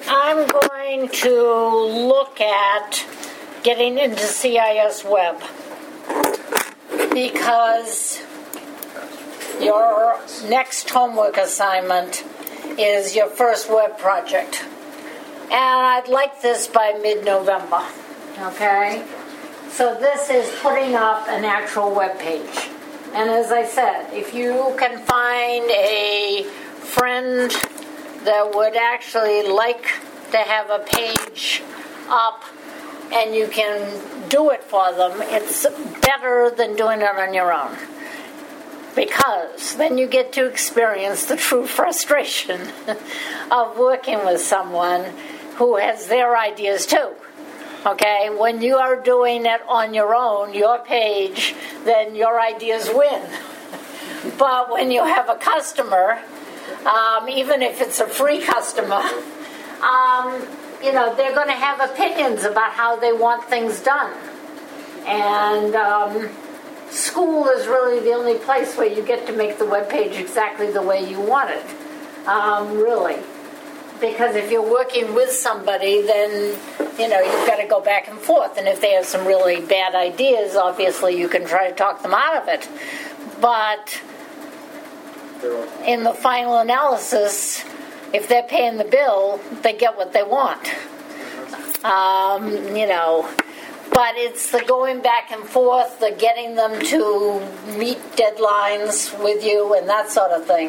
I'm going to look at getting into CIS Web because your next homework assignment is your first web project. And I'd like this by mid-November, okay? So this is putting up an actual web page. And as I said, if you can find a friend that would actually like to have a page up and you can do it for them, it's better than doing it on your own. Because then you get to experience the true frustration of working with someone who has their ideas too. Okay, when you are doing it on your own, your page, then your ideas win. But when you have a customer, even if it's a free customer, they're going to have opinions about how they want things done. And school is really the only place where you get to make the web page exactly the way you want it, really. Because if you're working with somebody, then, you've got to go back and forth. And if they have some really bad ideas, obviously you can try to talk them out of it. But in the final analysis, if they're paying the bill, they get what they want. But it's the going back and forth, the getting them to meet deadlines with you and that sort of thing.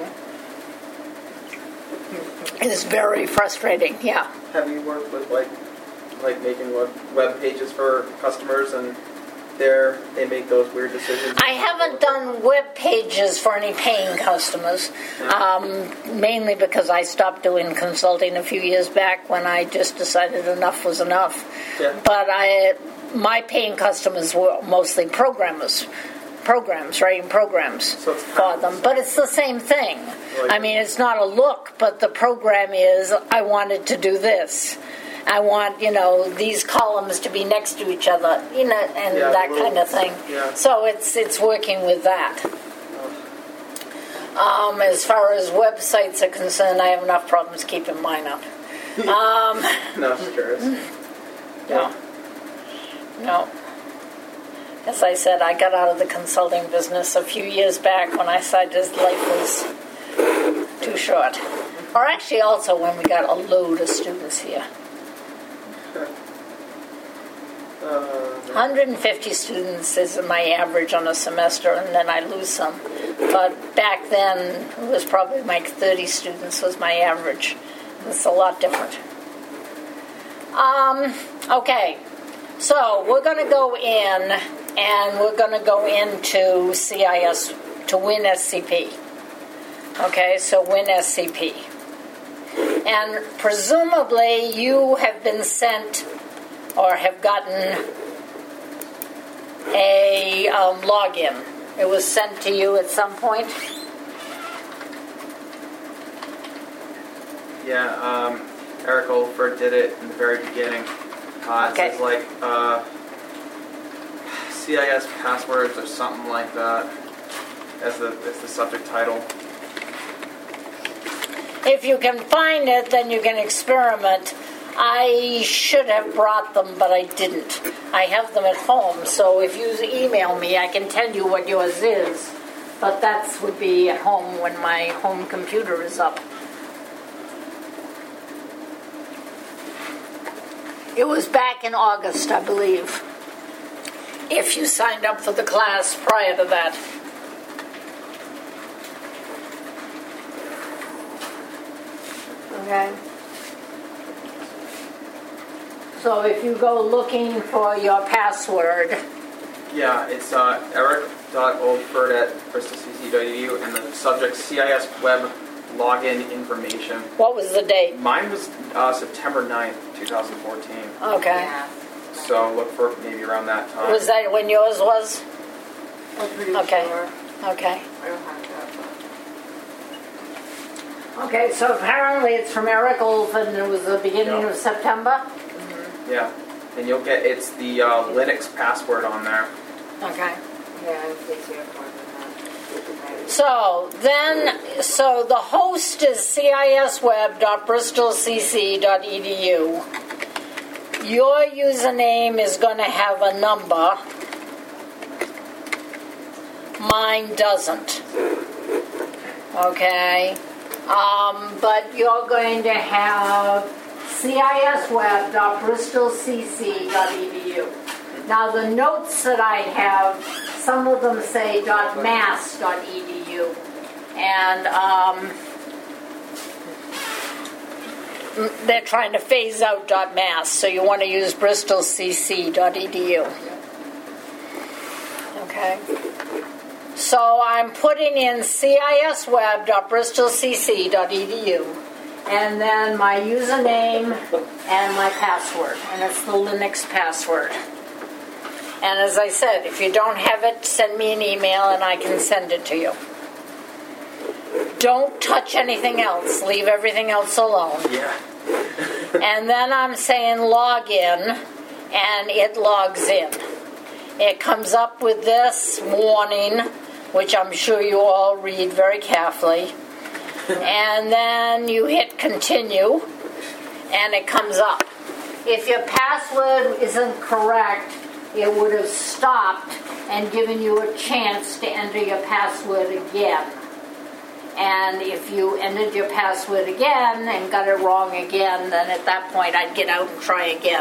It's very frustrating, yeah. Have you worked with like making web pages for customers and they make those weird decisions? I haven't done web pages for any paying customers, mainly because I stopped doing consulting a few years back when I just decided enough was enough. Yeah. But my paying customers were mostly writing programs for them. But it's the same thing. It's not a look, but the program is, I wanted to do this. I want, these columns to be next to each other, and that kind of thing. Yeah. So it's working with that. As far as websites are concerned, I have enough problems keeping mine up. No stress. No. As I said, I got out of the consulting business a few years back when I decided life was too short. Or actually also when we got a load of students here. 150 students is my average on a semester, and then I lose some. But back then, it was probably like 30 students was my average. It's a lot different. Okay, so we're going to go in, and we're going to go into CIS to win SCP. Okay, so win SCP. And presumably you have been sent or have gotten a login. It was sent to you at some point? Yeah, Eric Oldford did it in the very beginning. It says CIS passwords or something like that as the subject title. If you can find it, then you can experiment. I should have brought them, but I didn't. I have them at home, so if you email me, I can tell you what yours is. But that would be at home when my home computer is up. It was back in August, I believe, if you signed up for the class prior to that. Okay. So if you go looking for your password. Yeah, it's eric.oldford@bristolcc.edu and the subject CIS Web Login Information. What was the date? Mine was September 9th, 2014. Okay. Yeah. So look for maybe around that time. Was that when yours was? I'm pretty Okay. sure. Okay. I don't have that. Okay, so apparently it's from Eric Oldford and it was the beginning of September? Mm-hmm. Yeah. And you'll get, it's the Linux password on there. Okay. Yeah, in case you have more than that. So the host is cisweb.bristolcc.edu. Your username is going to have a number. Mine doesn't. Okay? But you're going to have cisweb.bristolcc.edu. Now the notes that I have, some of them say .mass.edu, and they're trying to phase out .mass, so you want to use bristolcc.edu. Okay. So I'm putting in cisweb.bristolcc.edu, and then my username and my password, and it's the Linux password. And as I said, if you don't have it, send me an email and I can send it to you. Don't touch anything else. Leave everything else alone. Yeah. And then I'm saying log in, and it logs in. It comes up with this warning, which I'm sure you all read very carefully. And then you hit continue, and it comes up. If your password isn't correct, it would have stopped and given you a chance to enter your password again. And if you entered your password again and got it wrong again, then at that point I'd get out and try again.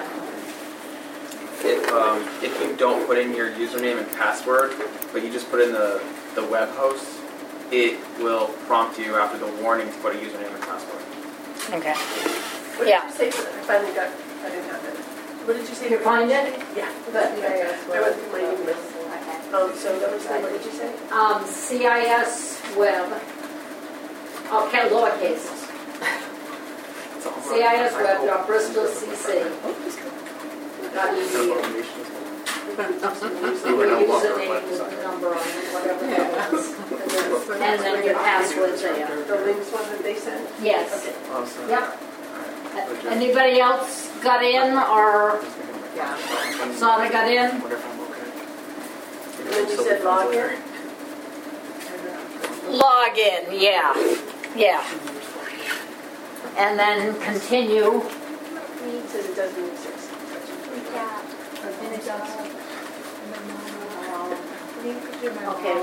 If you don't put in your username and password, but you just put in the web host, it will prompt you after the warning to put a username and password. Okay. What did you say? I finally got, I didn't have it. What did you say? You find it? Yeah. But I went through my email. So that was what did you say? CIS web. Okay, lowercase. CIS web.bristolcc.edu. Your username with the number on it, whatever that is. And then your password's there. The links one that they sent? Yes. Okay. Awesome. Yep. Anybody else got in or thought I got in? Wonder if I'm okay. And then you said log in? Log in, yeah. Yeah. And then continue. It says it doesn't exist. Okay.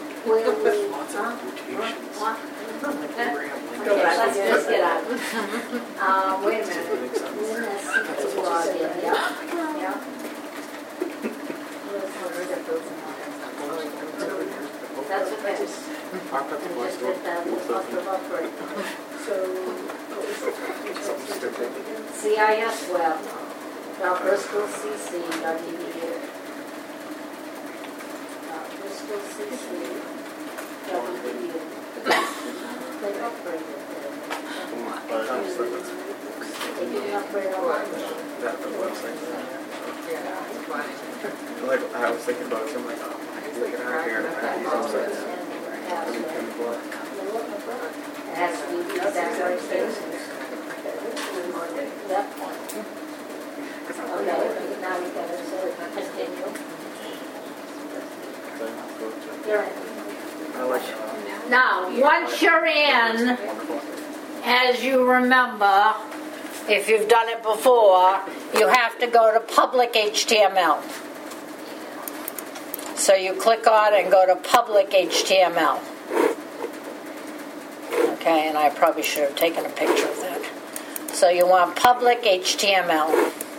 Go back Let's again. just get out. Wait a minute. Log in, yeah. Yeah. That's okay. Just hit that upgrade. So, what was it? CIS web. bristolcc.edu. bristolcc.edu. They upgraded it. They didn't upgrade our line. That's the website. Like, I was thinking about it, so I'm like, oh, I can take it out here and I have these websites. It has to be the exact right thing. Yep. Okay, now we got to continue. You're in. I like it. Now, once you're in, as you remember, if you've done it before, you have to go to public HTML. So you click on and go to public HTML. Okay, and I probably should have taken a picture of that. So you want public HTML.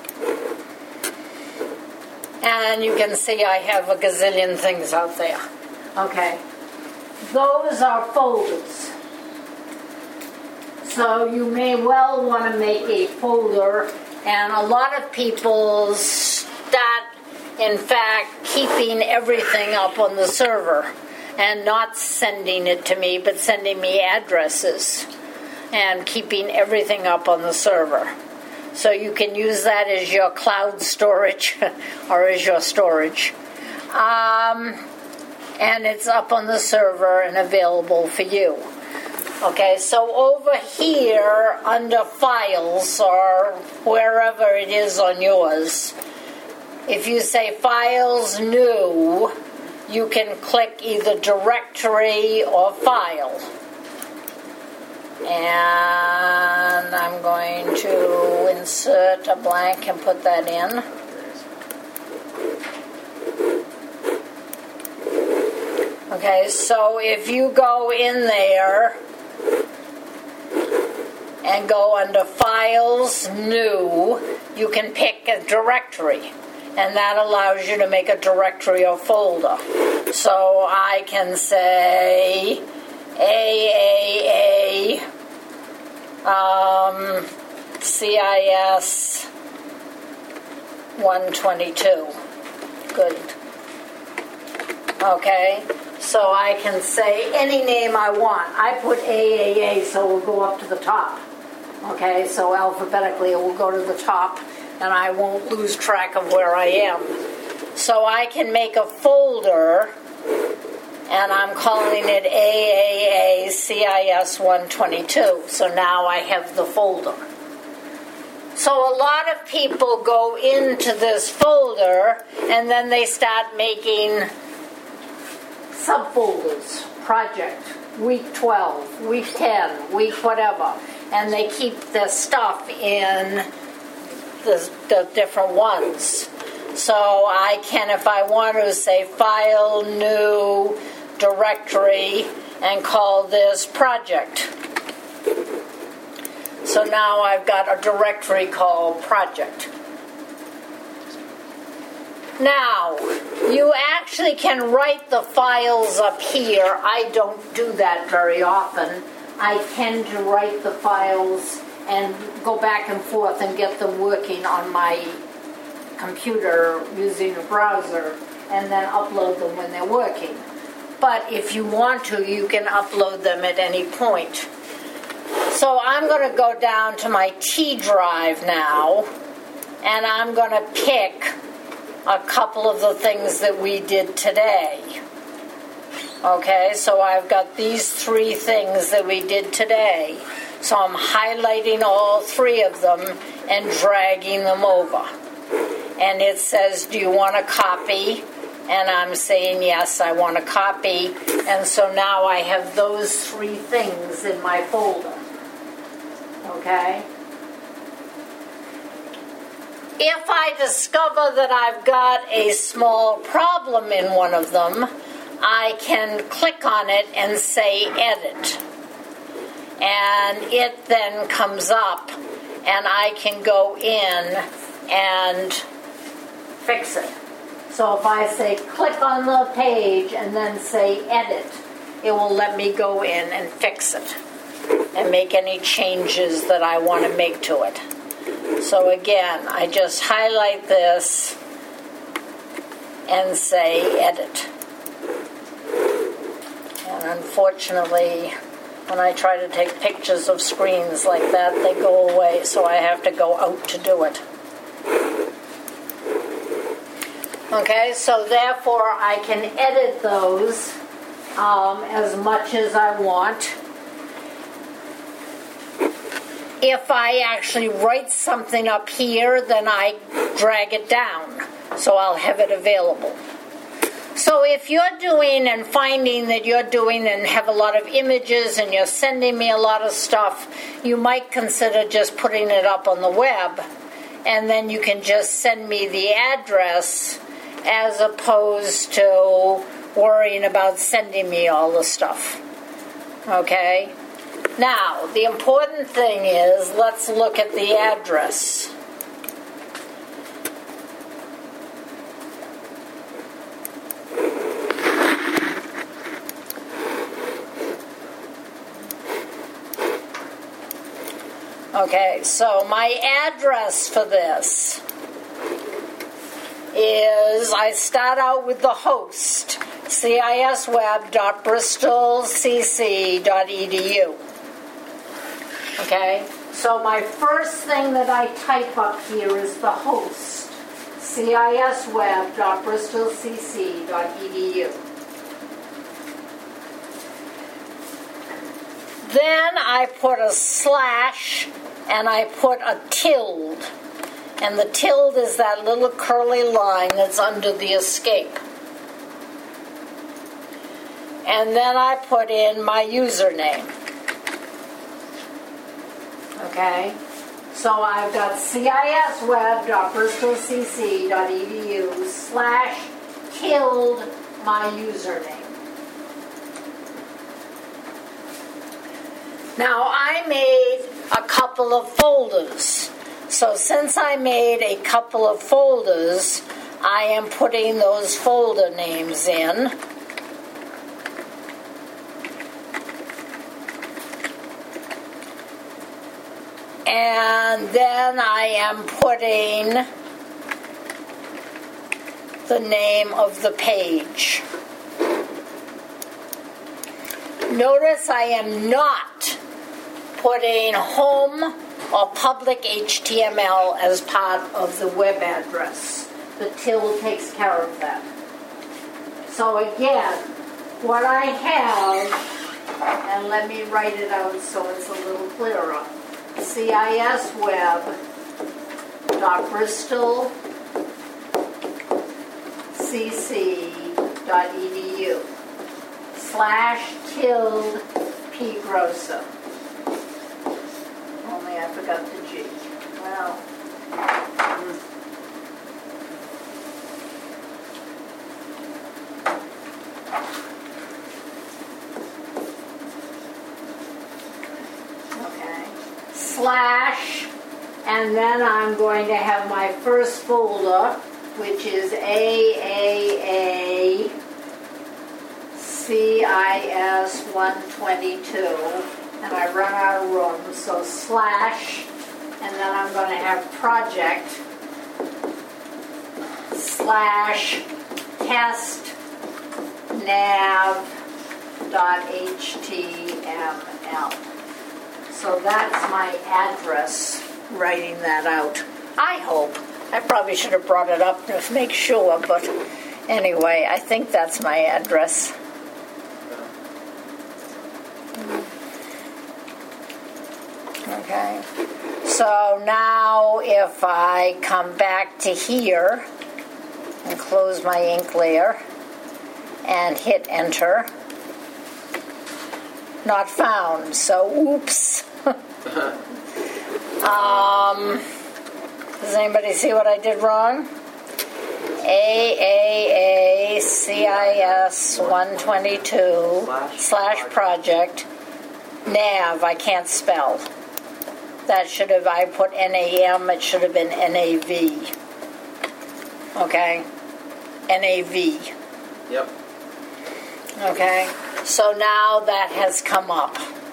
And you can see I have a gazillion things out there. Okay. Those are folders. So you may well want to make a folder, and a lot of people start, in fact, keeping everything up on the server and not sending it to me, but sending me addresses and keeping everything up on the server. So you can use that as your cloud storage or as your storage. And it's up on the server and available for you. Okay, so over here under files or wherever it is on yours, if you say files new, you can click either directory or file. And I'm going to insert a blank and put that in. Okay, so if you go in there and go under Files, New, you can pick a directory. And that allows you to make a directory or folder. So I can say AAA CIS 122. Good. Okay, so I can say any name I want. I put AAA so it will go up to the top. Okay, so alphabetically it will go to the top and I won't lose track of where I am. So I can make a folder and I'm calling it AAA CIS 122. So now I have the folder. So a lot of people go into this folder and then they start making subfolders, project, week 12, week 10, week whatever. And they keep their stuff in the different ones. So I can, if I want to, say file, new, directory, and call this project. So now I've got a directory called project. Now, you actually can write the files up here. I don't do that very often. I tend to write the files and go back and forth and get them working on my computer using a browser and then upload them when they're working. But if you want to, you can upload them at any point. So I'm going to go down to my T drive now and I'm going to pick a couple of the things that we did today. Okay, so I've got these 3 things that we did today. So I'm highlighting all 3 of them and dragging them over. And it says, do you want a copy? And I'm saying, yes, I want a copy. And so now I have those 3 things in my folder. Okay? If I discover that I've got a small problem in one of them, I can click on it and say edit. And it then comes up and I can go in and fix it. So if I say click on the page and then say edit, it will let me go in and fix it and make any changes that I want to make to it. So again, I just highlight this and say edit. And unfortunately, when I try to take pictures of screens like that, they go away, so I have to go out to do it. Okay, so therefore I can edit those as much as I want. If I actually write something up here, then I drag it down, so I'll have it available. So if you're doing and finding that you're doing and have a lot of images and you're sending me a lot of stuff, you might consider just putting it up on the web, and then you can just send me the address as opposed to worrying about sending me all the stuff. Okay? Now, the important thing is, let's look at the address. Okay, so my address for this is, I start out with the host, cisweb.bristolcc.edu. Okay, so my first thing that I type up here is the host, cisweb.bristolcc.edu. Then I put a slash and I put a tilde. And the tilde is that little curly line that's under the escape. and then I put in my username. Okay? So I've got cisweb.bristolcc.edu/killed my username. Now I made a couple of folders. So since I made a couple of folders, I am putting those folder names in. And then I am putting the name of the page. Notice I am not putting home or public HTML as part of the web address. The till takes care of that. So again, what I have, and let me write it out so it's a little clearer. cisweb.bristolcc.edu/pgrosso. Only I forgot the G. Well. Okay. Slash, and then I'm going to have my first folder, which is AAA CIS 122, and I run out of room, so slash, and then I'm going to have project slash test nav.html. So that's my address, writing that out. I hope. I probably should have brought it up to make sure, but anyway, I think that's my address. Okay. So now if I come back to here and close my ink layer and hit enter, not found, so oops. Does anybody see what I did wrong? AAACIS 122/project nav, I can't spell. That should have, I put NAM, it should have been NAV. Okay? NAV. Yep. Okay? So now that has come up.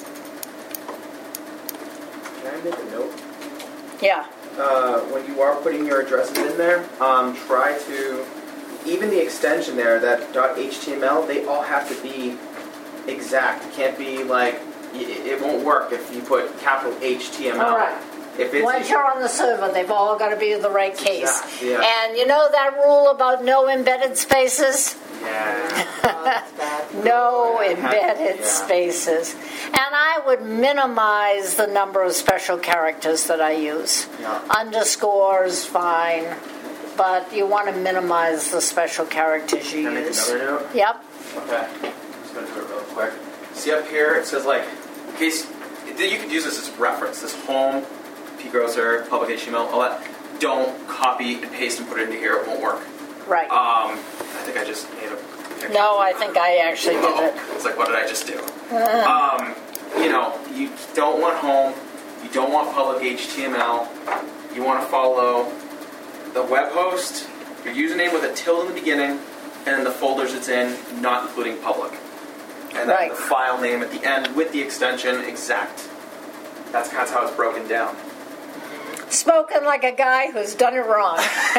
Can I make a note? Yeah. When you are putting your addresses in there, try to, even the extension there, that .html, they all have to be exact. It can't be like, it won't work if you put capital HTML. All right. If it's, Once you're on the server, they've all got to be in the right case. Exactly, yeah. And you know that rule about no embedded spaces? Yeah. No embedded spaces. And I would minimize the number of special characters that I use. Yeah. Underscores, fine. But you want to minimize the special characters you Can I make use. another note? Yep. Okay. I'm just going to do it real quick. See up here, it says like, in case, you could use this as reference, this home, pgrocer, public HTML, all that. Don't copy and paste and put it into here, it won't work. Right. I think I just made a picture. No, I think I actually did it. It's like, what did I just do? You know, you don't want home, you don't want public HTML, you want to follow the web host, your username with a tilde in the beginning, and then the folders it's in, not including public. And then the file name at the end with the extension exact. That's how it's broken down. Spoken like a guy who's done it wrong.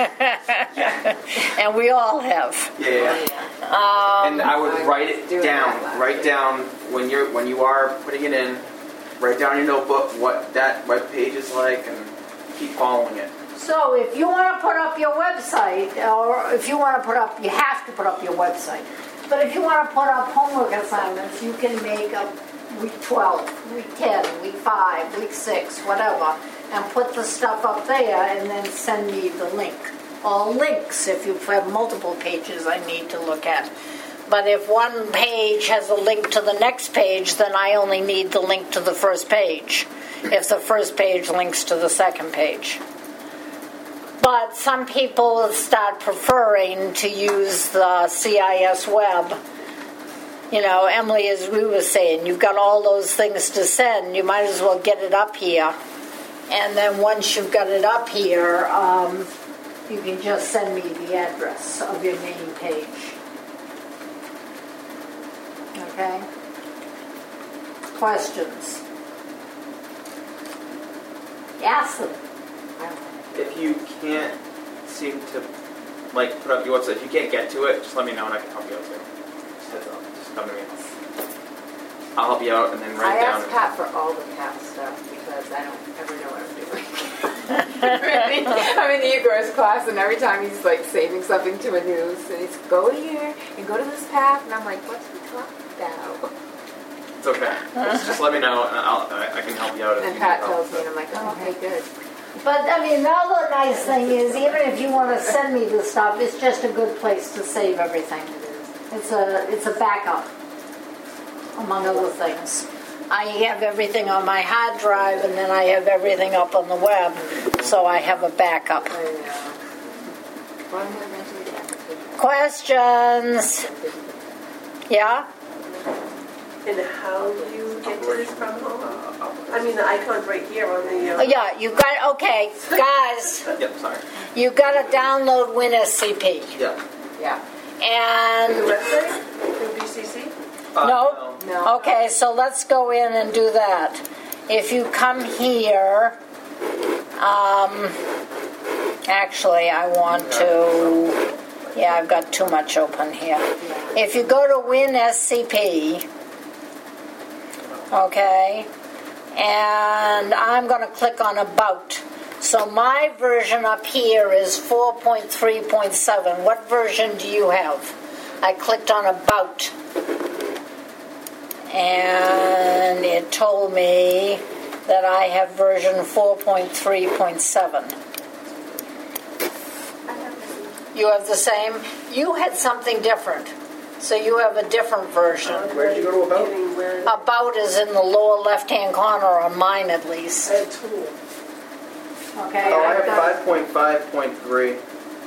And we all have. Yeah. And I would write it down. Write down when you are putting it in. Write down in your notebook what that web page is like, and keep following it. So if you want to put up your website, or if you want to put up, you have to put up your website. But if you want to put up homework assignments, you can make up week 12, week 10, week 5, week 6, whatever, and put the stuff up there and then send me the link. Or links if you have multiple pages I need to look at. But if one page has a link to the next page, then I only need the link to the first page, if the first page links to the second page. But some people start preferring to use the CIS web. You know, Emily, as we were saying, you've got all those things to send. You might as well get it up here. And then once you've got it up here, you can just send me the address of your main page. Okay? Questions? Ask them. If you can't seem to, like, put up your website, if you can't get to it, just let me know and I can help you out too. Just heads up. Just come to me. I'll help you out and then write I down. ask Pat for all the Pat stuff because I don't ever know what I'm doing. I'm in the Eucharist class and every time he's like saving something to a news and he's go here and go to this path and I'm like, what's he talking about? It's okay. Just let me know and I can help you out. And Pat tells me and I'm like, oh, okay, good. But, I mean, the other nice thing is, even if you want to send me the stuff, it's just a good place to save everything. It's a backup, among other things. I have everything on my hard drive, and then I have everything up on the web, so I have a backup. Questions? Yeah? And how do you get to this from home? I mean, the icon's right here on the... Yeah, you got, okay, guys, Yep, sorry. you got to download WinSCP. Yeah. Yeah. The And, website? The BCC? no? No. Okay, so let's go in and do that. If you come here, actually, I want to, yeah, I've got too much open here. If you go to WinSCP, okay, and I'm going to click on About. So my version up here is 4.3.7. What version do you have? I clicked on About. And it told me that I have version 4.3.7. You have the same? You had something different. So you have a different version. Where did you go to About? About is in the lower left-hand corner on mine, at least. I had two. Okay. Oh, I I've got have 5.5.3.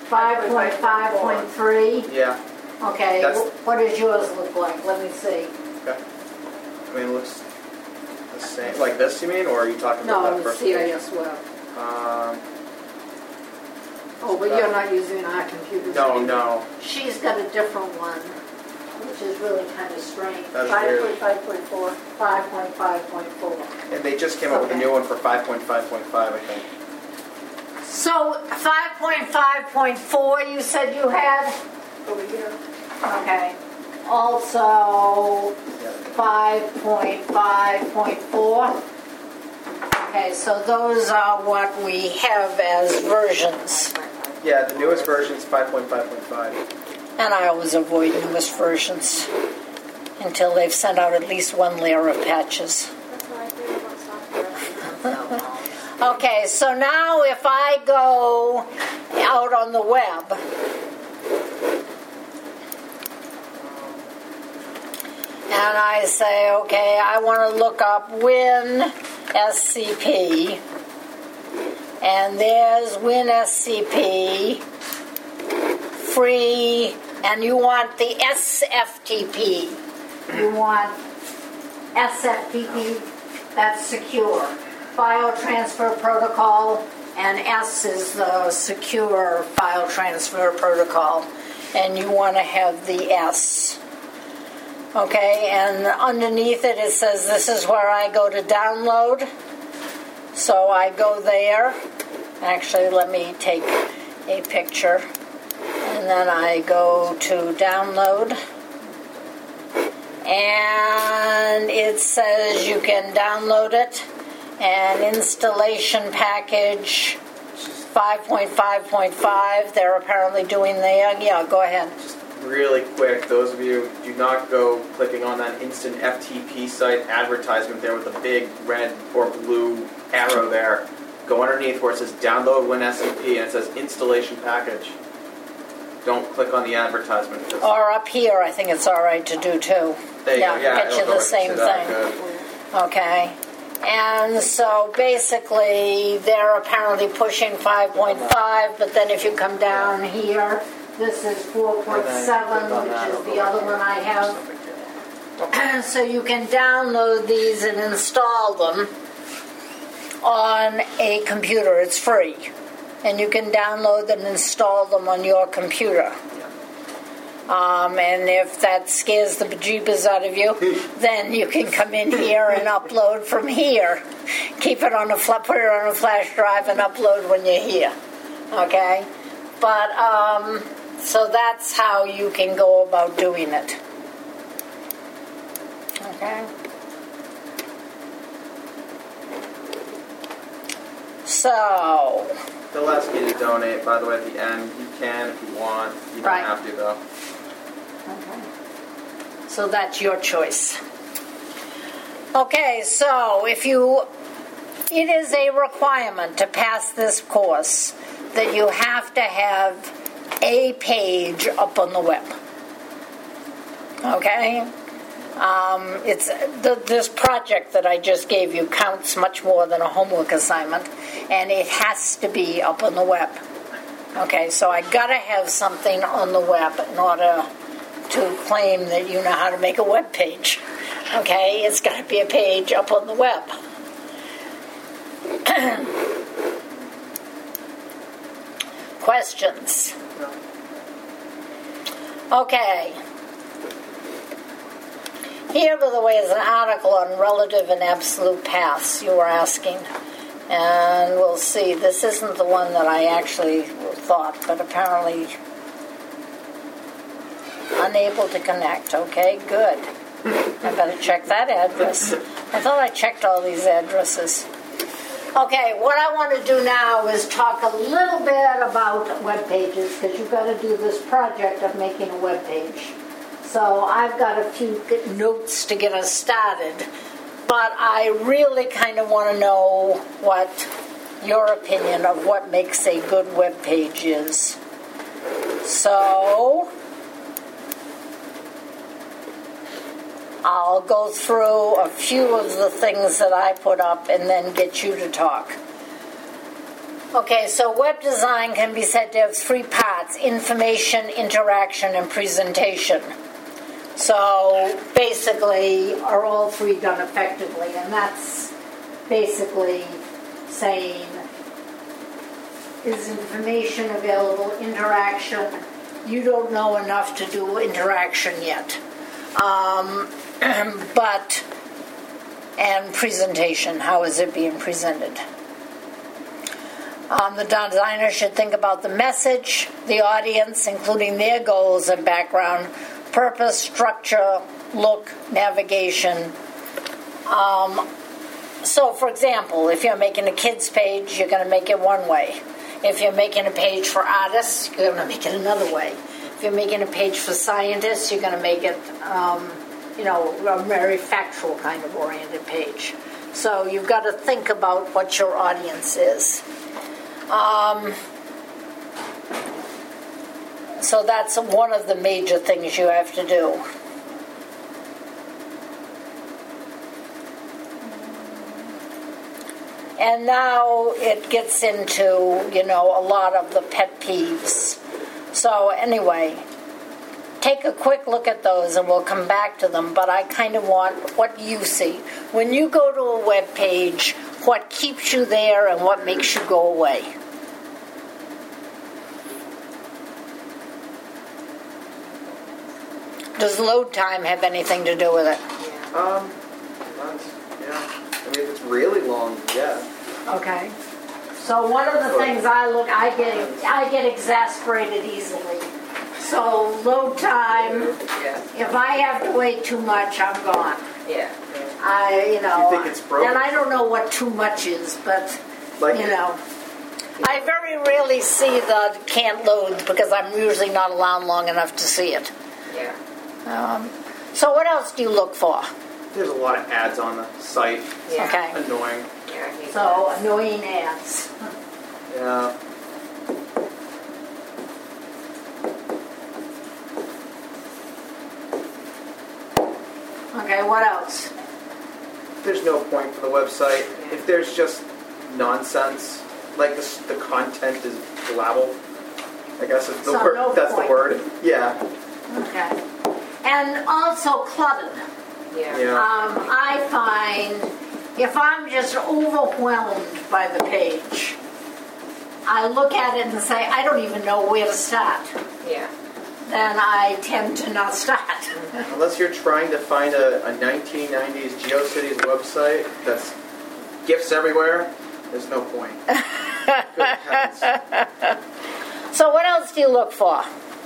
5.5.3. Yeah. Okay. That's- What does yours look like? Let me see. Okay. I mean, it looks the same. Like this, you mean? Or are you talking about No, that it's first? CIS Web. Oh, but you're not using our computers. No, anymore. no. She's got a different one, which is really kind of strange. That's weird. 5.5.4. 5.5.4. And they just came up with a Okay. new one for 5.5.5, I think. So 5.5.4 you said you had? Over here. Okay. Also 5.5.4. Okay, so those are what we have as versions. Yeah, the newest version is 5.5.5. And I always avoid newest versions until they've sent out at least one layer of patches. That's what I feel about software. Okay, so now if I go out on the web, and I say, okay, I want to look up WinSCP, and there's WinSCP, free, and you want the SFTP. You want SFTP, that's secure. File transfer protocol, and S is the secure file transfer protocol, and you want to have the S. Okay, and underneath it, it says this is where I go to download. So I go there. Actually, let me take a picture. And then I go to download. And it says you can download it. And installation package 5.5.5. They're apparently doing there. Yeah, go ahead. Really quick, those of you, do not go clicking on that instant FTP site advertisement there with the big red or blue arrow there. Go underneath where it says download WinSCP and it says installation package. don't click on the advertisement. Or up here, I think it's all right to do too. There you go. Yeah, get you it'll the go same to that. thing. Good. Okay. And so basically, they're apparently pushing 5.5, but then if you come down here, this is 4.7, which is the other one I have. So you can download these and install them on a computer. It's free. And you can download and install them on your computer. And if that scares the bejeebers out of you, then you can come in here and upload from here. Keep it on put it on a flash drive and upload when you're here. Okay? But, so that's how you can go about doing it. Okay? So... They'll ask you to donate, by the way, at the end. You can if you want. You don't have to, though. Okay. So that's your choice. Okay, so it is a requirement to pass this course that you have to have a page up on the web. Okay? This project that I just gave you counts much more than a homework assignment, and it has to be up on the web. Okay, so I gotta have something on the web in order to claim that you know how to make a web page. Okay, it's gotta be a page up on the web. Questions? Okay. Here, by the way, is an article on relative and absolute paths you were asking. And we'll see. This isn't the one that I actually thought, but apparently unable to connect. Okay, good. I better check that address. I thought I checked all these addresses. Okay, what I want to do now is talk a little bit about web pages, because you've got to do this project of making a web page. So I've got a few notes to get us started, but I really kind of want to know what your opinion of what makes a good web page is. So I'll go through a few of the things that I put up and then get you to talk. Okay, so web design can be said to have three parts: information, interaction, and presentation. So basically, are all three done effectively? And that's basically saying, is information available? Interaction, you don't know enough to do interaction yet. And presentation, how is it being presented? The designer should think about the message, the audience, including their goals and background, purpose, structure, look, navigation. So, for example, if you're making a kids page, you're going to make it one way. If you're making a page for artists, you're going to make it another way. If you're making a page for scientists, you're going to make it, a very factual kind of oriented page. So you've got to think about what your audience is. So that's one of the major things you have to do. And now it gets into, a lot of the pet peeves. So anyway, take a quick look at those and we'll come back to them, but I kind of want what you see. When you go to a web page, what keeps you there and what makes you go away? Does load time have anything to do with it? I mean, if it's really long, yeah. Okay. So one of the things I get exasperated easily. So load time, if I have to wait too much, I'm gone. Yeah. You think it's broken? And I don't know what too much is, but, I very rarely see the can't load because I'm usually not around long enough to see it. Yeah. So what else do you look for? There's a lot of ads on the site. Yeah. Okay. Annoying. Yeah, I hate So that. annoying ads. Yeah. what else? There's no point for the website if there's just nonsense. Like the content is blabble. I guess it's the So word. no That's point. the word. Yeah. Okay. And also cluttered. Yeah. I find if I'm just overwhelmed by the page, I look at it and say, I don't even know where to start. Yeah. Then I tend to not start. Unless you're trying to find a 1990s GeoCities website that's gifts everywhere, there's no point. Good heavens. So what else do you look for?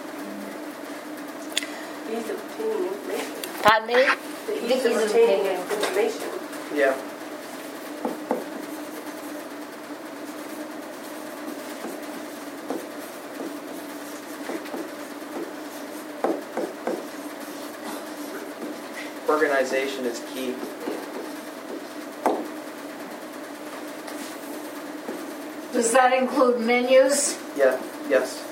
Ease of obtaining information. Pardon me? The ease of obtaining information. Yeah. Organization is key. Does that include menus? Yeah. Yes.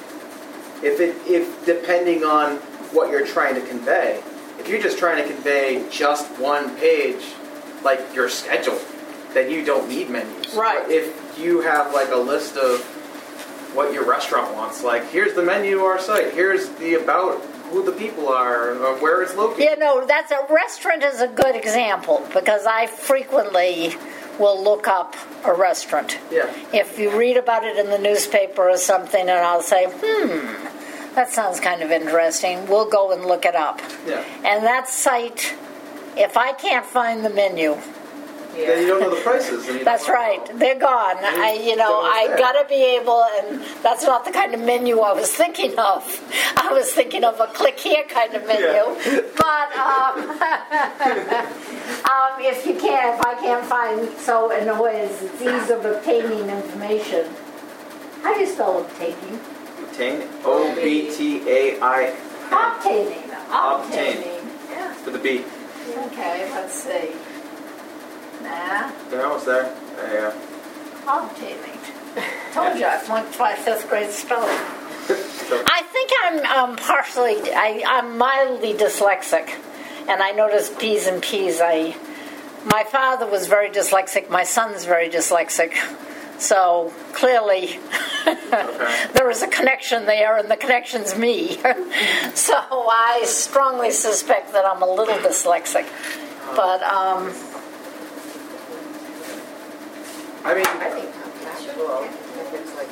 If depending on what you're trying to convey, if you're just trying to convey just one page, like your schedule, then you don't need menus. Right. But if you have like a list of what your restaurant wants, like here's the menu of our site, here's the about who the people are, or where it's located. You know, that's a restaurant is a good example because I frequently will look up a restaurant. Yeah. If you read about it in the newspaper or something, and I'll say, that sounds kind of interesting. We'll go and look it up. Yeah. And that site, if I can't find the menu, Then you don't know the prices. And you that's don't right. know. They're gone. don't know I what's there. gotta be able, and that's not the kind of menu I was thinking of. I was thinking of a click here kind of menu. Yeah. But if I can't find, so in a way, it's ease of obtaining information. How do you spell obtaining? Obtain. O-B-T-A-I. Obtaining. Obtaining. Yeah. For the B. Okay, let's see. Nah. They're almost there. Yeah. Obtaining. Told you I flunked my 5th grade spelling. So, I think I'm mildly dyslexic, and I notice P's and P's. My father was very dyslexic. My son's very dyslexic. So clearly, there is a connection there, and the connection's me. So I strongly suspect that I'm a little dyslexic. But I mean, I think contextual, if it's like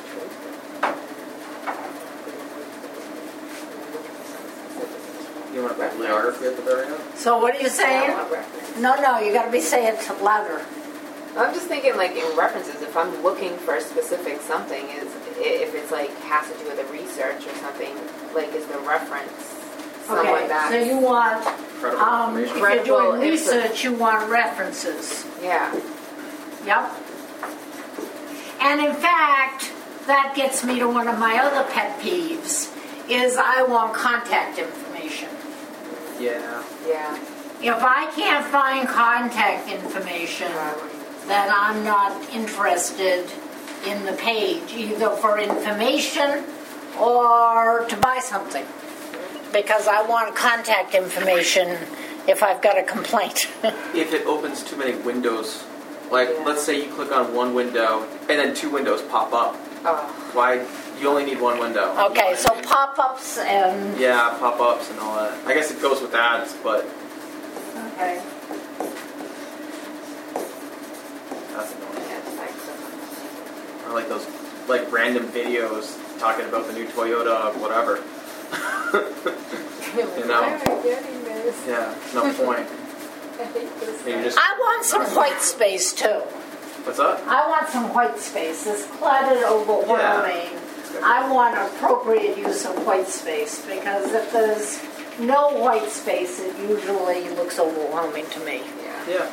you want bibliography at the very end? so what are you saying? No, you got to be saying it louder. I'm just thinking, like, in references, if I'm looking for a specific something, if it's, like, has to do with a research or something, like, is the reference someone Okay, that... so you want, Credible if information. you're Credible doing research, you want references. Yeah. Yep. And in fact, that gets me to one of my other pet peeves, is I want contact information. Yeah. Yeah. If I can't find contact information, then I'm not interested in the page, either for information or to buy something. Because I want contact information if I've got a complaint. If it opens too many windows, like Yeah. let's say you click on one window and then two windows pop up. Oh. Why? You only need one window. Okay, so And- pop-ups and... Yeah, pop-ups and all that. I guess it goes with ads, but Okay. that's annoying. Yeah, it's like so- Or like those like random videos talking about the new Toyota whatever. You know? Why am I getting this? Yeah, no point. I hate this. Maybe just I want some white space, too. what's up? I want some white space. This cluttered, overwhelming. I want appropriate use of white space because if there's no white space, it usually looks overwhelming to me. Yeah. Yeah.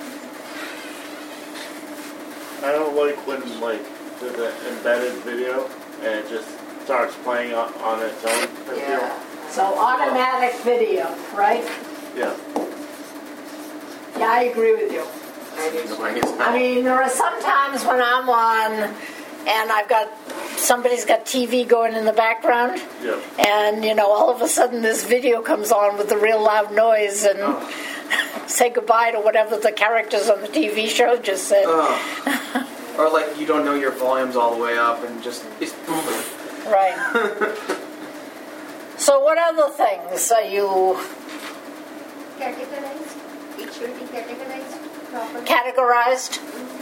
I don't like when there's an embedded video and it just starts playing on its own. I Yeah. So automatic video, right? feel. Yeah. Yeah, I agree with you. I do Annoying too. as hell. I mean, there are some times when I'm on and somebody's got TV going in the background, Yeah. and all of a sudden this video comes on with a real loud noise, and Oh. say goodbye to whatever the characters on the TV show just said. Or like you don't know your volume's all the way up and just it's Right. So what other things are you Categorized. It should be categorized properly. categorized?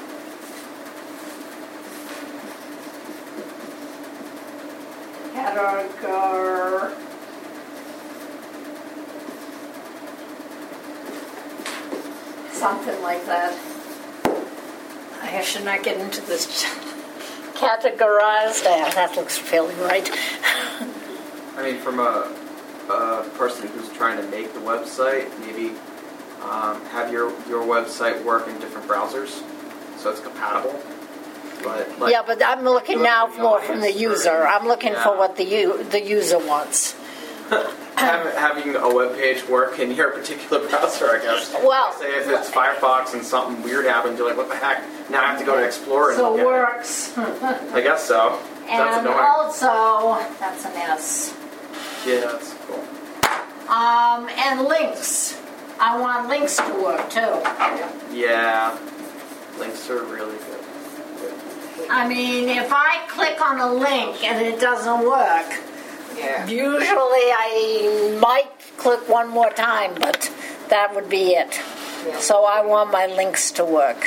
Something like that. I should not get into this. Categorized. That looks fairly right. I mean, from a person who's trying to make the website, maybe have your website work in different browsers so it's compatible. But like, Yeah, but I'm looking now more from the user. I'm looking for Yeah. what the user wants. having a web page work in your particular browser, I guess. Well, Say if it's Firefox and something weird happens, you're like, what the heck? Now I have to go to Explorer and so look at works. it. I guess so. That's And annoying. also, that's an S. Yeah, that's cool. And links. I want links to work too. Yeah, links are really good. I mean, if I click on a link and it doesn't work, Yeah. usually I might click one more time, but that would be it. Yeah. So I want my links to work.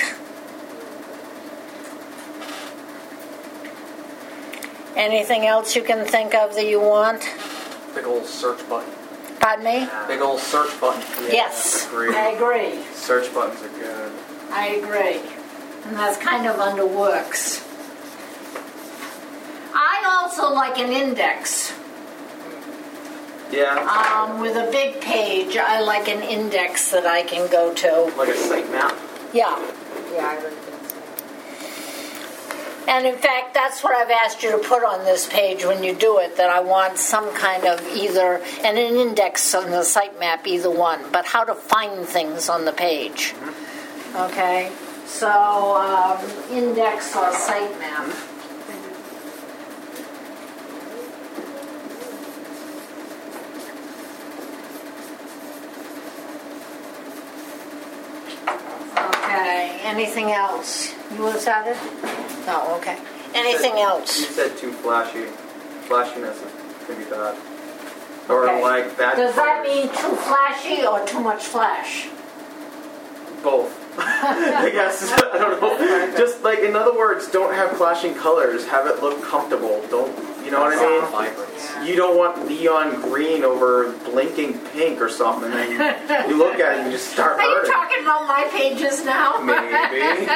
Anything else you can think of that you want? Big old search button. Pardon me? Big old search button. Yes, Agree. I agree. Search buttons are good. I agree. And that's kind of under works. I also like an index. Yeah. With a big page, I like an index that I can go to. Like a sitemap. Yeah. Yeah, I would think so. And in fact, that's what I've asked you to put on this page when you do it, that I want some kind of either, and an index on the sitemap, either one, but how to find things on the page. Okay? So, index or sitemap. Okay, anything else? You want started? No, okay. Anything You else? said too flashy. Flashiness can be bad. Or Okay. like bad. Does that colors. mean too flashy or too much flash? Both? I guess. I don't know. Just like, in other words, don't have flashing colors. Have it look comfortable. Don't, you know what I mean? Yeah. You don't want neon green over blinking pink or something. And you look at it and you just start Are you hurting. talking about my pages now? Maybe.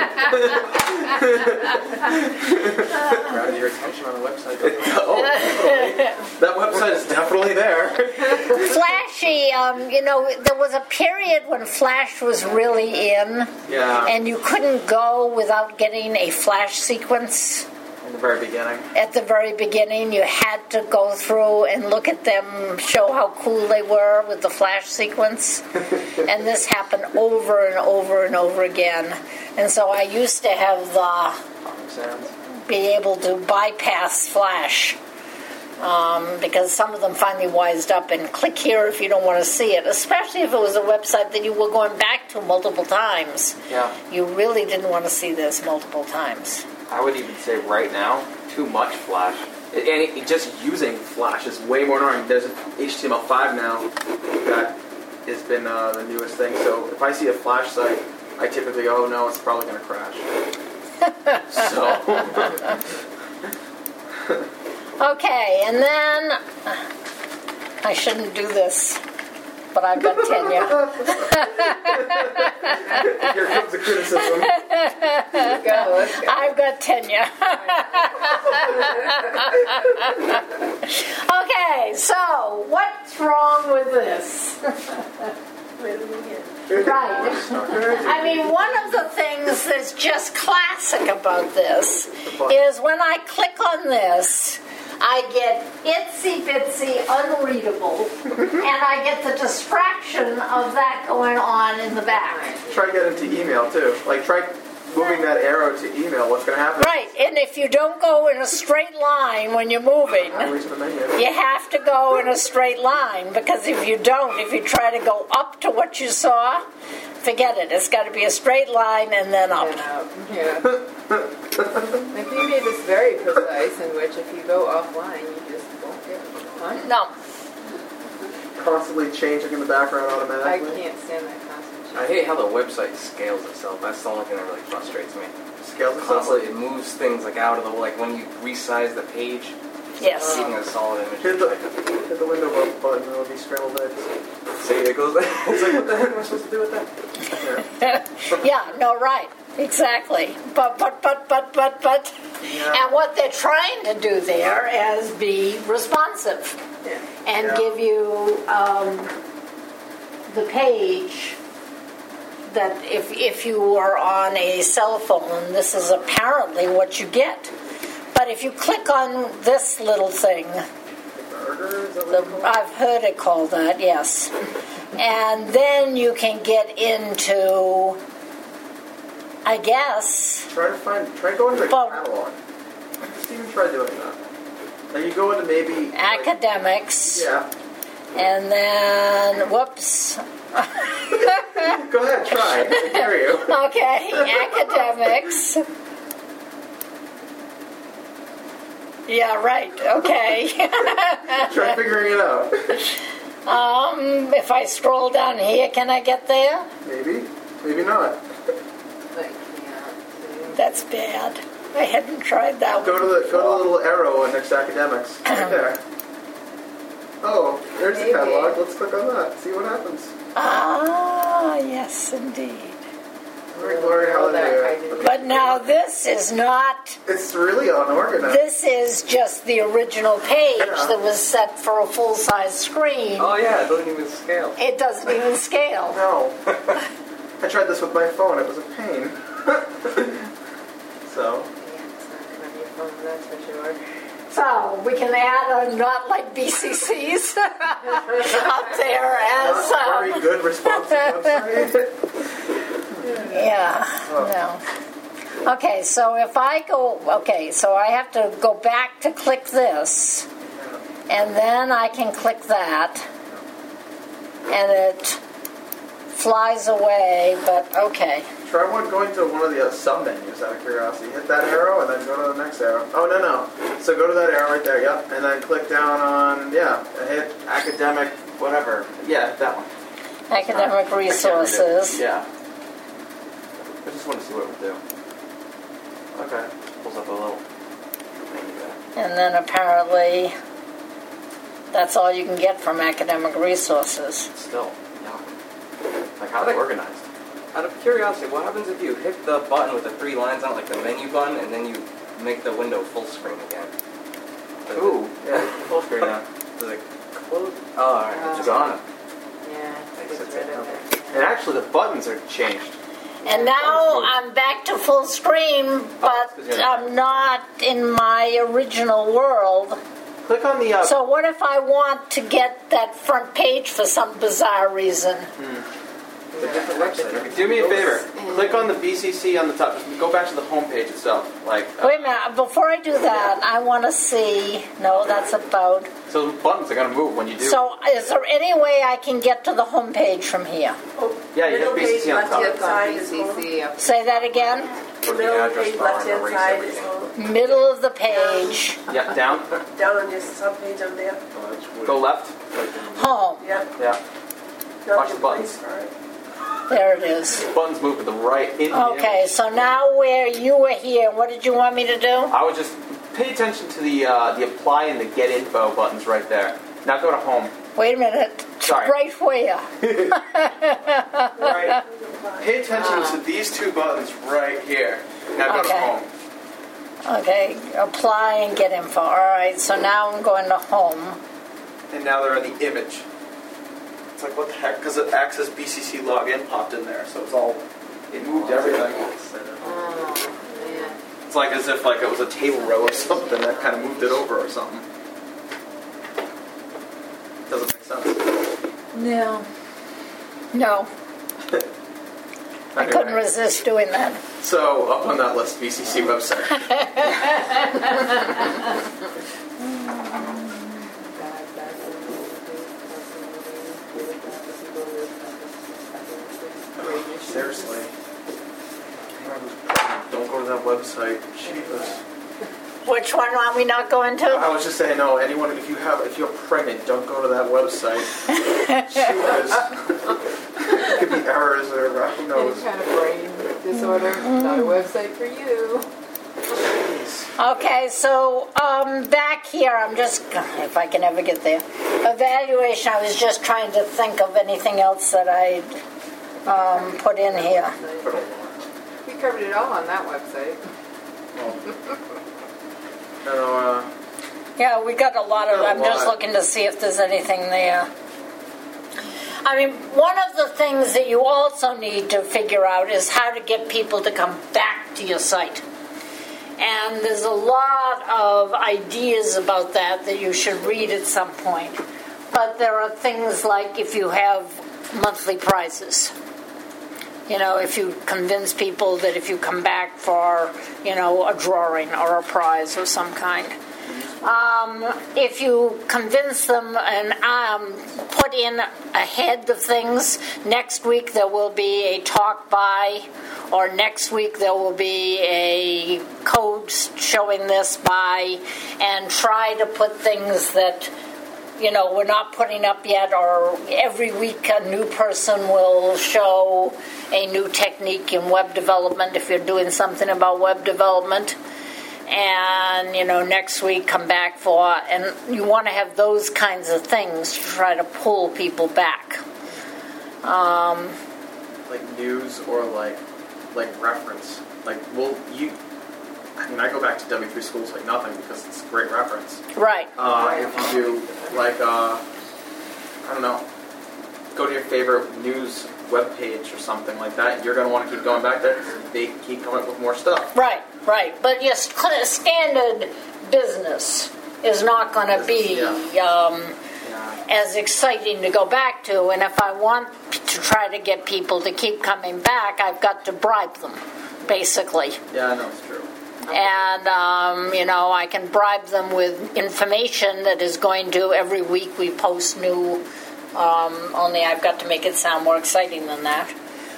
Grab your attention on the website. Oh, definitely. That website is definitely there. Flashy, there was a period when Flash was really in, Yeah. and you couldn't go without getting a Flash sequence. In the very beginning. At the very beginning, you had to go through and look at them, show how cool they were with the Flash sequence. And this happened over and over and over again. And so I used to have be able to bypass Flash. Because some of them finally wised up and click here if you don't want to see it, especially if it was a website that you were going back to multiple times. Yeah. You really didn't want to see this multiple times. I would even say right now, too much Flash. Just using Flash is way more annoying. There's HTML5 now that has been the newest thing. So if I see a Flash site, I typically go, oh no, it's probably going to crash. Okay, and then I shouldn't do this, but I've got tenure. Here comes the criticism. Let's go. I've got tenure. Okay, so what's wrong with this? Where do we begin? Right. I mean, one of the things that's just classic about this is when I click on this, I get itsy bitsy unreadable, and I get the distraction of that going on in the back. Try to get into email too. Like try moving that arrow to email, what's going to happen? Right, and if you don't go in a straight line when you're moving, Highway to the menu. you have to go in a straight line, because if you don't, if you try to go up to what you saw, forget it. It's got to be a straight line and then up. Yeah. Like you made this very precise, in which if you go offline, you just won't get it on. No. Constantly changing in the background I automatically. can't stand that constant I hate how the website scales itself. That's the only thing that really frustrates me. Scales itself. Constantly, it moves things like out of the like when you resize the page. Yes. Seeing a solid image. Hit the window button, it'll be scrambled eggs. See, it goes. It's like, what the heck am I supposed to do with that? Yeah, no, right. Exactly. But. Yeah. And what they're trying to do there is be responsive and Yeah. give you the page that if you are on a cell phone, this is apparently what you get. But if you click on this little thing, Burger, is that what you call it? I've heard it called that, yes. And then you can get into, I guess, Try going to the Well- catalog. Just even try doing that. And you go into maybe academics, yeah. and then, whoops. Go ahead, try. I hear you. Okay, academics. Yeah, right, okay. Try figuring it out. If I scroll down here, can I get there? Maybe. Maybe not. Like, yeah. That's bad. I hadn't tried that Go one. to the little arrow next to academics. Right there. Oh, there's the Maybe. catalog. Let's click on that. See what happens. Ah, yes, indeed. Glory, glory, hallelujah. But now this is not, It's really unorganized. this is just the original page Yeah. that was set for a full-size screen. Oh yeah, it doesn't even scale. It doesn't even scale. No. I tried this with my phone. It was a pain. So, Yeah, it's not gonna be fun, that's for sure. So we can add a not like BCCs up there as not very good responsive website. yeah, no. Okay, so if I go, okay, so I have to go back to click this, and then I can click that, and it flies away, but okay. Try going to one of the sub-menus out of curiosity. Hit that arrow and then go to the next arrow. Oh, no. So go to that arrow right there, yep. And then click down on, hit academic, whatever. Yeah, that one. Academic resources. Yeah. I just want to see what it would do. Okay. Pulls up a little menu there. And then apparently that's all you can get from academic resources. Still, yuck. Like how they're organized. Out of curiosity, what happens if you hit the button with the 3 lines on it, like the menu button, and then you make the window full screen again? Ooh, yeah, full screen now. Does it close? Oh, alright, it's just Gone. Yeah, Thanks, it's that's rid it. of it. And actually the buttons are changed. And now I'm back to full screen, but I'm not in my original world. Click on the, So what if I want to get that front page for some bizarre reason? the different website. Do me a favor. Click on the BCC on the top. Just go back to the home page itself. Like, Wait a minute, before I do that, I want to see, no, that's about. so the buttons are going to move when you do. So is there any way I can get to the home page from here? Yeah, you Middle hit BCC page on top. left-hand side is home. BCC up. Say that again? Put the Middle address page bar and left-hand erase side is everything. home. Middle of the page, Yeah, down. Down on your sub-page on there. Oh, that's weird. Go left. home, Yep. Yeah. Not Watch your the buttons. place, all right. there it is. Buttons move to the right. In the Okay, image. so now where you were here, what did you want me to do? I would just pay attention to the apply and the get info buttons right there. Now go to home. Wait a minute. Sorry. Right where? Right. Pay attention to these 2 buttons right here. Now go to Okay. home. Okay, apply and get info. All right, so now I'm going to home. And now they're in the image. It's like, what the heck? Because the Access BCC login popped in there, so it's all, it moved everything. Oh, man. It's like as if like it was a table row or something that kind of moved it over or something. Doesn't make sense. No. No, I couldn't resist doing that. So up on that list, BCC website. Seriously. Don't go to that website. Jesus. Which one are we not going to? I was just saying, no. Anyone, if you're pregnant, don't go to that website. Jesus. It could be errors or who knows. Any kind of brain disorder, not a website for you. Okay, so back here, I'm just, if I can ever get there. Evaluation, I was just trying to think of anything else that I put in here. We covered it all on that website. Yeah, we got a lot of, I'm just looking to see if there's anything there. I mean, one of the things that you also need to figure out is how to get people to come back to your site. And there's a lot of ideas about that you should read at some point. But there are things like if you have monthly prizes. You know, if you convince people that if you come back for, you know, a drawing or a prize of some kind. If you convince them and put in ahead of things, next week there will be a talk by, or next week there will be a code showing this by, and try to put things that, you know, we're not putting up yet, or every week a new person will show a new technique in web development if you're doing something about web development. And, you know, next week come back for, and you want to have those kinds of things to try to pull people back. Like news or like reference. Like, well, I mean, I go back to W3 Schools like nothing because it's a great reference. Right. If you do, like, I don't know, go to your favorite news webpage or something like that, you're going to want to keep going back there because they keep coming up with more stuff. Right. But your standard business is not going to be as exciting to go back to. And if I want to try to get people to keep coming back, I've got to bribe them, basically. Yeah, I know, it's true. And, you know, I can bribe them with information that is going to, every week we post new, only I've got to make it sound more exciting than that.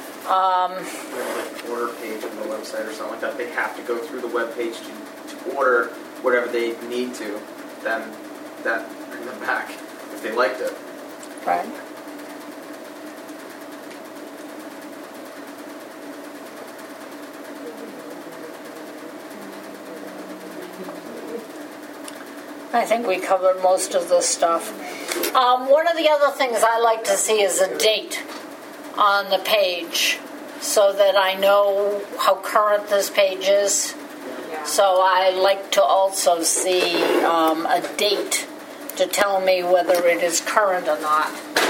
Like order page on the website or something like that, they have to go through the web page to order whatever they need to, then that bring them back if they liked it. Right. I think we covered most of this stuff. One of the other things I like to see is a date on the page so that I know how current this page is. Yeah. So I like to also see a date to tell me whether it is current or not.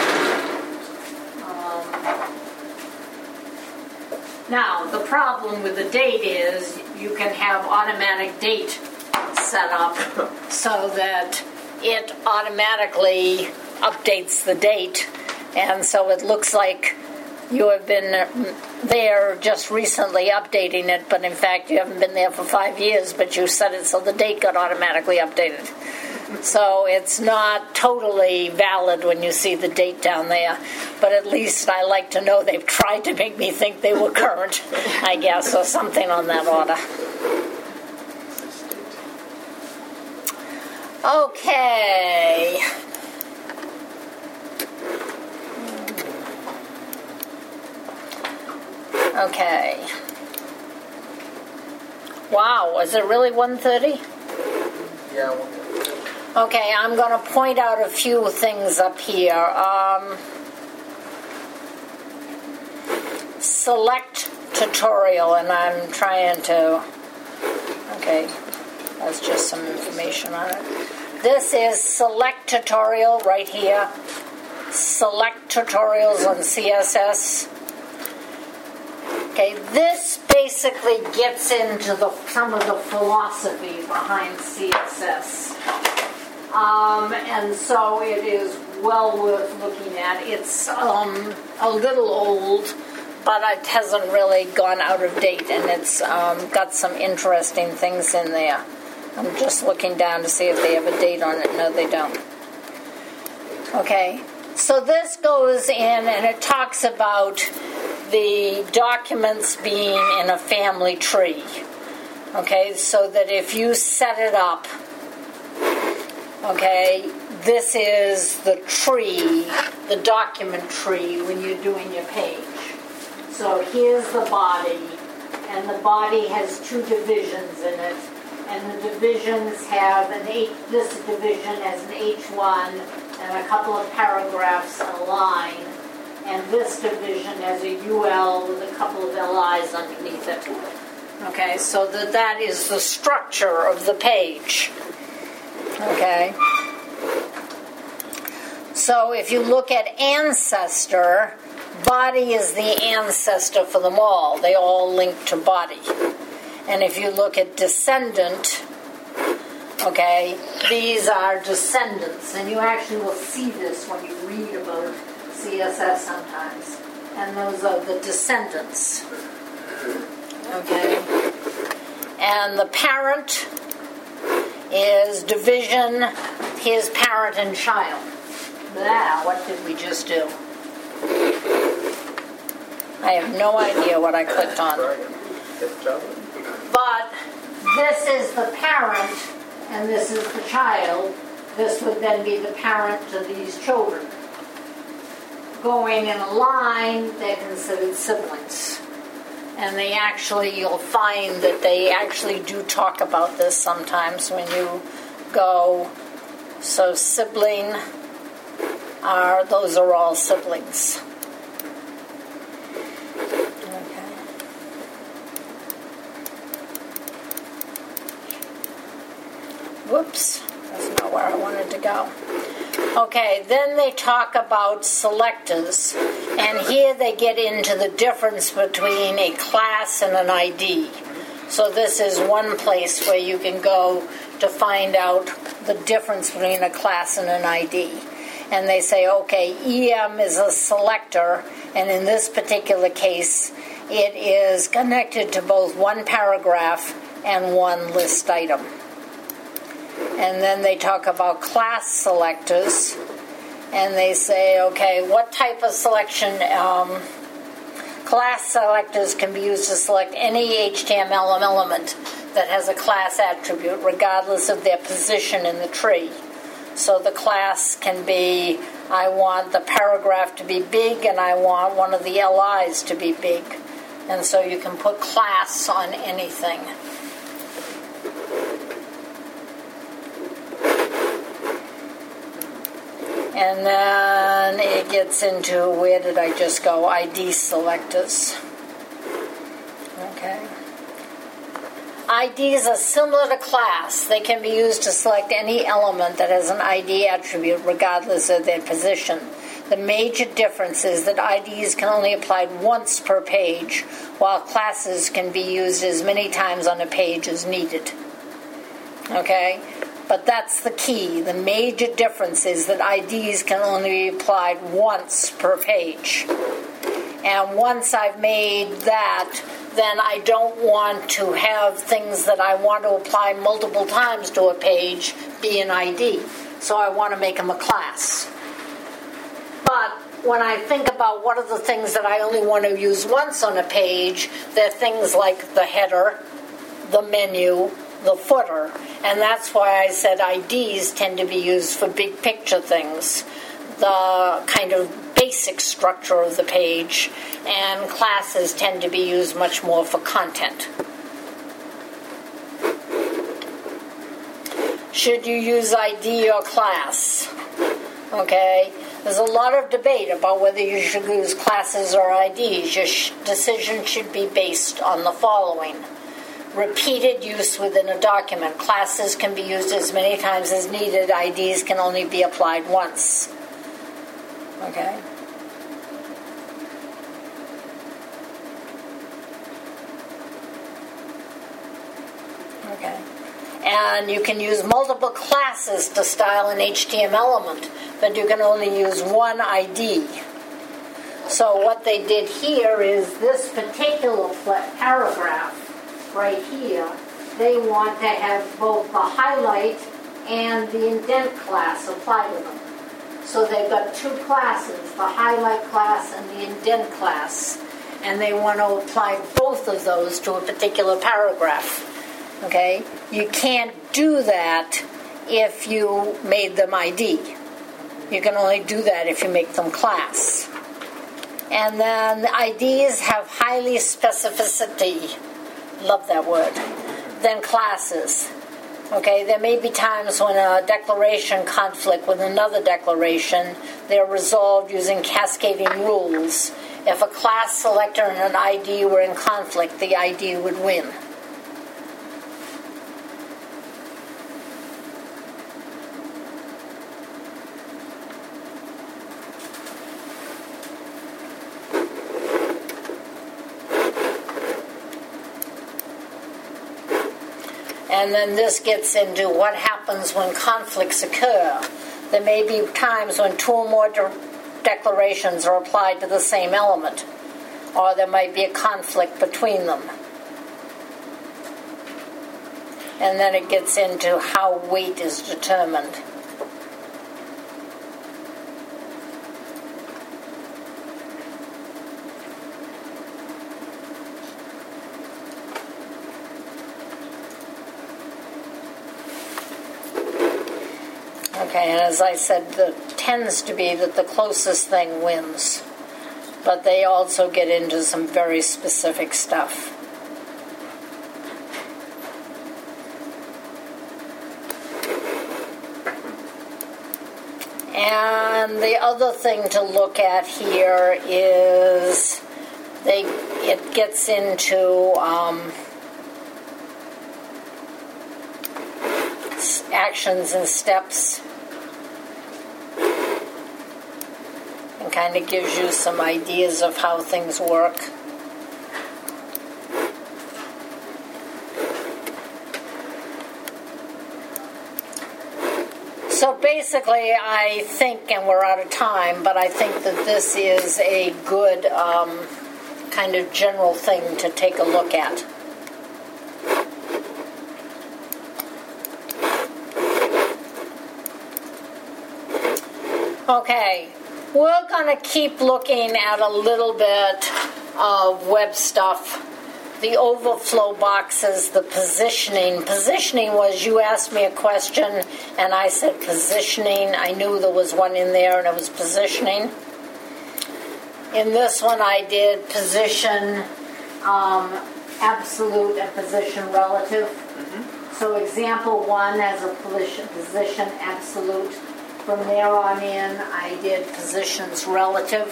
Now, the problem with the date is you can have automatic date set up so that it automatically updates the date, and so it looks like you have been there just recently updating it, but in fact you haven't been there for 5 years, but you set it so the date got automatically updated. So it's not totally valid when you see the date down there, but at least I like to know they've tried to make me think they were current, I guess, or something on that order. Okay. Okay. Wow, is it really 1:30? Yeah, well, Okay, I'm going to point out a few things up here. Select tutorial, and I'm trying to... Okay, that's just some information on it. This is select tutorial right here. Select tutorials on CSS. Okay, this basically gets into some of the philosophy behind CSS. And so it is well worth looking at. It's a little old, but it hasn't really gone out of date, and it's got some interesting things in there. I'm just looking down to see if they have a date on it. No, they don't. Okay, so this goes in and it talks about the documents being in a family tree. Okay, so that if you set it up, okay, this is the tree, the document tree when you're doing your page. So here's the body, and the body has 2 divisions in it, and the divisions have this division has an H1 and a couple of paragraphs and a line, and this division has a UL with a couple of LIs underneath it. Okay, so that is the structure of the page. Okay. So if you look at ancestor, body is the ancestor for them all. They all link to body. And if you look at descendant, okay, these are descendants. And you actually will see this when you read about CSS sometimes. And those are the descendants. Okay. And the parent is division, his parent and child. Now, what did we just do? I have no idea what I clicked on. But this is the parent and this is the child. This would then be the parent to these children. Going in a line, they're considered siblings. And they actually, you'll find that they actually do talk about this sometimes when you go. So sibling, those are all siblings. Okay. Whoops, that's not where I wanted to go. Okay, then they talk about selectors, and here they get into the difference between a class and an ID. So this is one place where you can go to find out the difference between a class and an ID. And they say, okay, EM is a selector, and in this particular case, it is connected to both one paragraph and one list item. And then they talk about class selectors, and they say, okay, what type of selection? Class selectors can be used to select any HTML element that has a class attribute, regardless of their position in the tree. So the class can be, I want the paragraph to be big, and I want one of the LIs to be big. And so you can put class on anything. And then it gets into, where did I just go? ID selectors. Okay. IDs are similar to class. They can be used to select any element that has an ID attribute regardless of their position. The major difference is that IDs can only apply once per page, while classes can be used as many times on a page as needed. Okay? But that's the key. The major difference is that IDs can only be applied once per page. And once I've made that, then I don't want to have things that I want to apply multiple times to a page be an ID. So I want to make them a class. But when I think about what are the things that I only want to use once on a page, they're things like the header, the menu, the footer, and that's why I said IDs tend to be used for big picture things, the kind of basic structure of the page, and classes tend to be used much more for content. Should you use ID or class? Okay, there's a lot of debate about whether you should use classes or IDs. Your decision should be based on the following. Repeated use within a document. Classes can be used as many times as needed. IDs can only be applied once. Okay? Okay. And you can use multiple classes to style an HTML element, but you can only use one ID. So what they did here is this particular paragraph right here, they want to have both the highlight and the indent class apply to them. So they've got two classes, the highlight class and the indent class. And they want to apply both of those to a particular paragraph. Okay? You can't do that if you made them ID. You can only do that if you make them class. And then the IDs have highly specificity, love that word, than classes. Okay, there may be times when a declaration conflict with another declaration, they're resolved using cascading rules. If a class selector and an ID were in conflict, the ID would win. And then this gets into what happens when conflicts occur. There may be times when two or more declarations are applied to the same element, or there might be a conflict between them. And then it gets into how weight is determined. Okay, and as I said, it tends to be that the closest thing wins. But they also get into some very specific stuff. And the other thing to look at here is it gets into actions and steps. And kind of gives you some ideas of how things work. So basically, I think, and we're out of time, but I think that this is a good kind of general thing to take a look at. Okay. We're going to keep looking at a little bit of web stuff. The overflow boxes, the positioning. Positioning was you asked me a question and I said positioning. I knew there was one in there and it was positioning. In this one I did position absolute and position relative. Mm-hmm. So example 1 has a position absolute. From there on in, I did positions relative.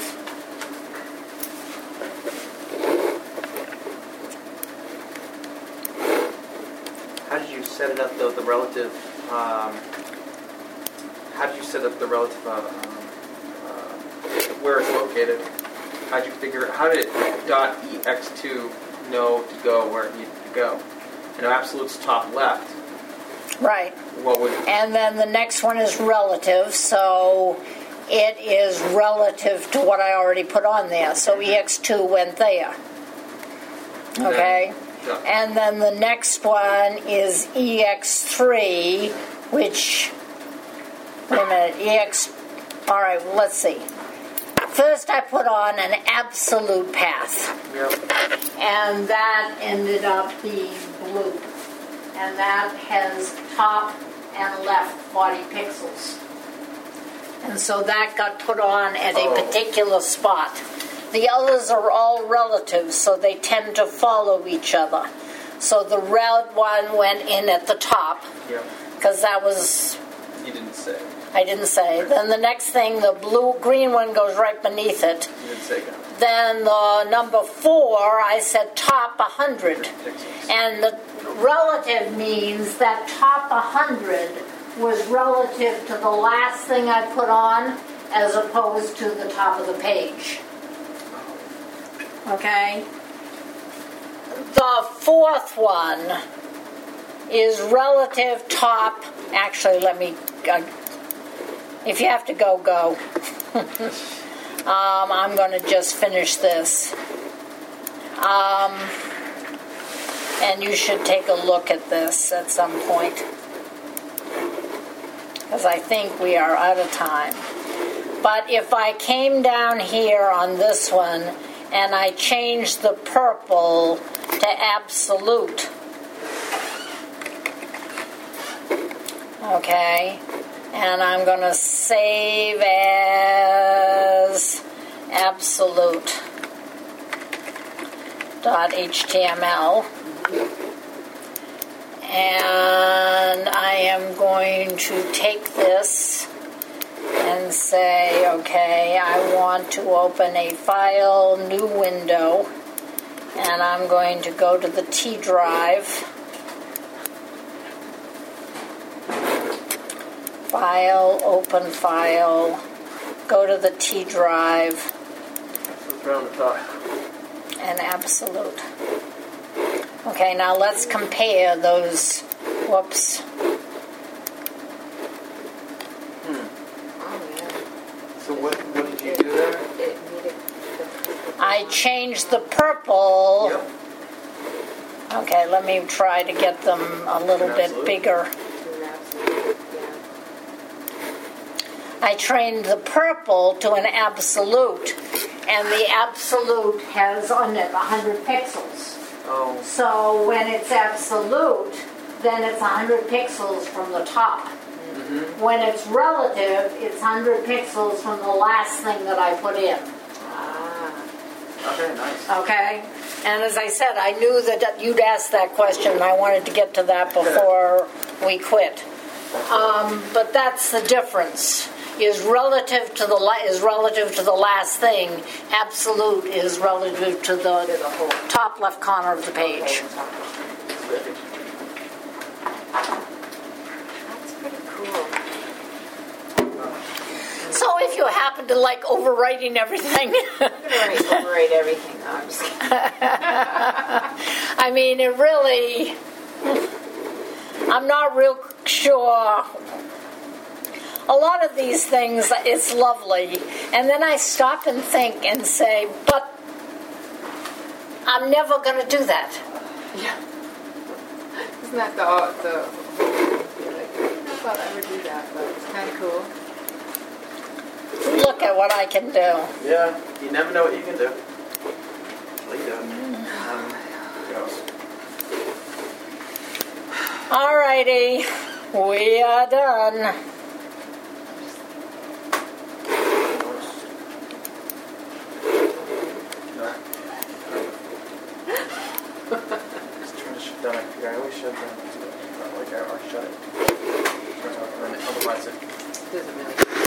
How did you set it up, though, the relative, how did you set up the relative, where it's located? How did .ex2 know to go where it needed to go? Absolute's top left. Right. What would... And then the next one is relative, so it is relative to what I already put on there. So EX2 went there. Okay? Yeah. And then the next one is EX3, which... Wait a minute. All right, let's see. First I put on an absolute path. Yep. And that ended up being blue. And that has top and left 40 pixels. And so that got put on at a particular spot. The others are all relative, so they tend to follow each other. So the red one went in at the top, because that was... You didn't say. I didn't say. Then the next thing, the green one goes right beneath it. You didn't say. Then the number 4, I said top 100. Pixels. And the relative means that top 100 was relative to the last thing I put on as opposed to the top of the page. Okay? The fourth one is relative top. Actually, let me... if you have to go, go. I'm going to just finish this. And you should take a look at this at some point, because I think we are out of time. But if I came down here on this one and I changed the purple to absolute, okay, and I'm going to save as absolute.html. And I am going to take this and say, okay, I want to open a file, new window, and I'm going to go to the T drive. File, open file, go to the T drive. That's around the top. And absolute. Okay, now let's compare those. Whoops. So what did you do there? I changed the purple. Yep. Okay, let me try to get them a little bit Absolute. bigger. I trained the purple to an absolute, and the absolute has on it 100 pixels. Oh. So when it's absolute, then it's 100 pixels from the top. Mm-hmm. When it's relative, it's 100 pixels from the last thing that I put in. Okay, nice. Okay? And as I said, I knew that you'd ask that question, and I wanted to get to that before we quit. But that's the difference. Is relative to the last thing. Absolute is relative to the top left corner of the page. That's pretty cool. So if you happen to like overwriting everything, I'm going to overrate everything. No, I'm just kidding. I mean, it really, I'm not real sure. A lot of these things, it's lovely. And then I stop and think and say, but I'm never going to do that. Yeah. Isn't that the whole thing? You're like, I don't know if I'll ever do that, but it's kind of cool. Look at what I can do. Yeah, you never know what you can do. What you doing? Gross. Alrighty, we are done.